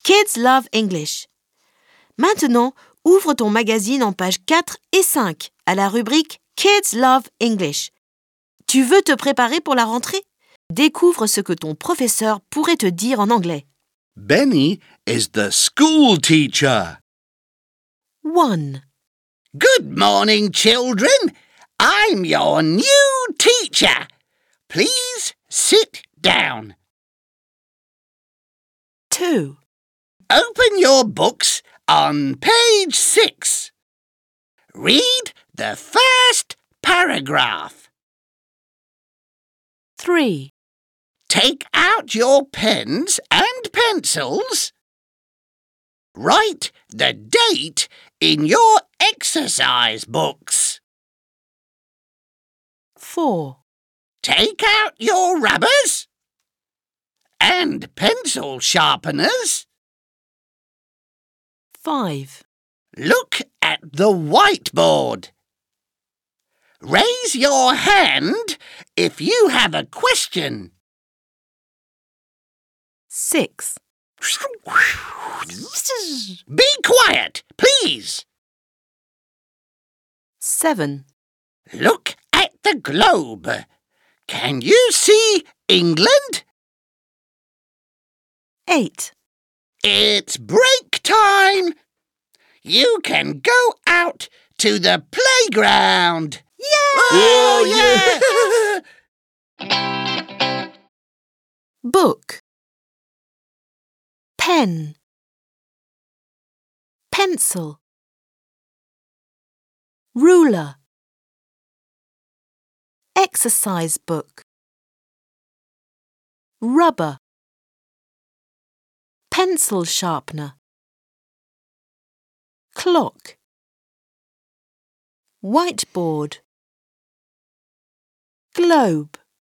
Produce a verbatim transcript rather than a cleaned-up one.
Kids love English. Maintenant, ouvre ton magazine en pages quatre et cinq à la rubrique Kids love English. Tu veux te préparer pour la rentrée? Découvre ce que ton professeur pourrait te dire en anglais. Benny is the school teacher. one. Good morning, children. I'm your new teacher. Please sit down. two. Open your books on page six. Read the first paragraph. three. Take out your pens and pencils. Write the date in your exercise books. four. Take out your rubbers and pencil sharpeners. five. Look at the whiteboard. Raise your hand if you have a question. six. Be quiet, please. seven. Look at the globe. Can you see England? eight. It's break time. You can go out to the playground. Oh, yeah! Book. Pen. Pencil. Ruler. Exercise book. Rubber. Pencil sharpener. Clock. Whiteboard. Globe.